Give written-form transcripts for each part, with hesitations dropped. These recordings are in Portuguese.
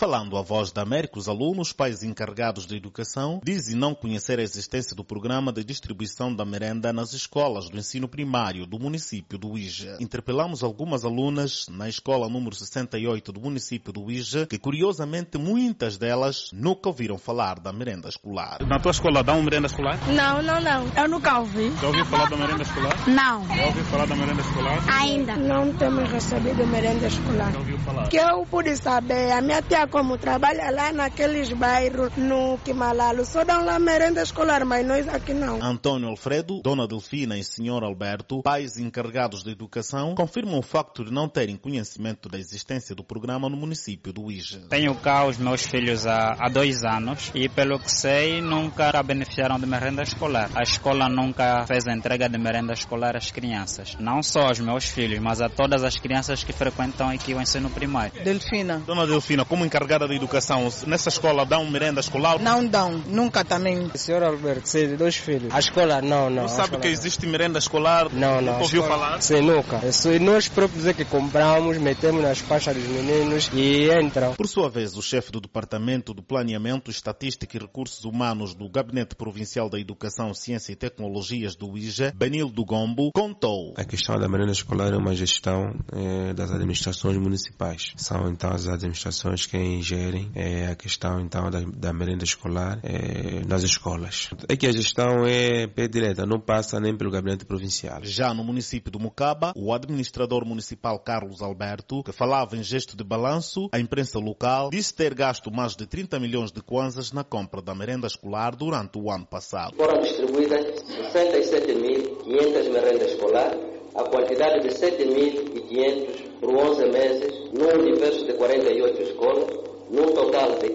Falando à Voz da América, os alunos, pais encarregados de educação, dizem não conhecer a existência do programa de distribuição da merenda nas escolas do ensino primário do município do Uíge. Interpelamos algumas alunas na escola número 68 do município do Uíge, que curiosamente muitas delas nunca ouviram falar da merenda escolar. Na tua escola dão merenda escolar? Não. Eu nunca ouvi. Já ouviu falar da merenda escolar? Não. Já ouviu falar da merenda escolar? Ainda. Não temos recebido merenda escolar. Já ouviu falar? Que eu pude saber, a minha tia como trabalha lá naqueles bairros, no Quimalalo, só dão lá merenda escolar, mas nós aqui não. Antônio Alfredo, Dona Delfina e Senhor Alberto, pais encarregados de educação, confirmam o facto de não terem conhecimento da existência do programa no município do Uíge. Tenho cá os meus filhos há 2 anos e, pelo que sei, nunca beneficiaram de merenda escolar. A escola nunca fez a entrega de merenda escolar às crianças. Não só aos meus filhos, mas a todas as crianças que frequentam aqui o ensino primário. Delfina. Dona Delfina, como encarregada de educação, nessa escola dão merenda escolar? Não dão, nunca também. Senhor Alberto, sim, 2 filhos. A escola, não. Não sabe que existe merenda escolar? Não. Ouviu falar? Sim, nunca. Nós próprios é que compramos, metemos nas pastas dos meninos e entram. Por sua vez, o chefe do Departamento de Planeamento, Estatística e Recursos Humanos do Gabinete Provincial da Educação, Ciência e Tecnologias do Uíge, Benildo Gombo, contou. A questão da merenda escolar é uma gestão das administrações municipais. São então as administrações que gerem a questão então da merenda escolar nas escolas. É que a gestão é pé direta, não passa nem pelo Gabinete Provincial. Já no município do Mucaba, o administrador municipal Carlos Alberto, que falava em gesto de balanço, a imprensa local disse ter gasto mais de 30 milhões de kwanzas na compra da merenda escolar durante o ano passado. Foram distribuídas 67.500 merendas escolar, a quantidade de 7.500 por 11 meses, num universo de 48 escolas, num total de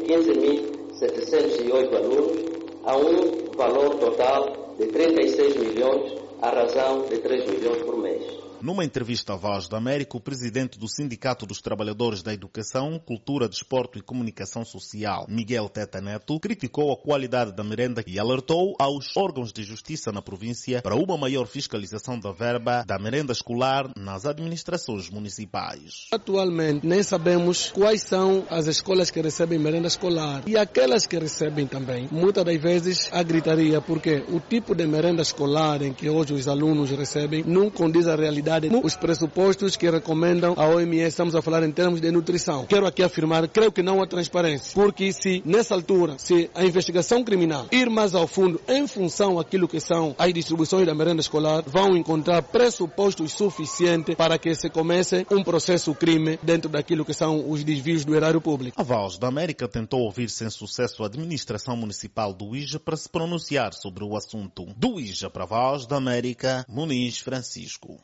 15.708 alunos, a um valor total de 36 milhões, à razão de 3 milhões por mês. Numa entrevista à Voz da América, o presidente do Sindicato dos Trabalhadores da Educação, Cultura, Desporto e Comunicação Social, Miguel Teta Neto, criticou a qualidade da merenda e alertou aos órgãos de justiça na província para uma maior fiscalização da verba da merenda escolar nas administrações municipais. Atualmente, nem sabemos quais são as escolas que recebem merenda escolar e aquelas que recebem também. Muitas das vezes a gritaria, porque o tipo de merenda escolar em que hoje os alunos recebem não condiz à realidade. Os pressupostos que recomendam a OMS, estamos a falar em termos de nutrição. Quero aqui afirmar, creio que não há transparência, porque se nessa altura, se a investigação criminal ir mais ao fundo em função daquilo que são as distribuições da merenda escolar, vão encontrar pressupostos suficientes para que se comece um processo crime dentro daquilo que são os desvios do erário público. A Voz da América tentou ouvir sem sucesso a administração municipal do Uíge para se pronunciar sobre o assunto. Do Uíge para a Voz da América, Muniz Francisco.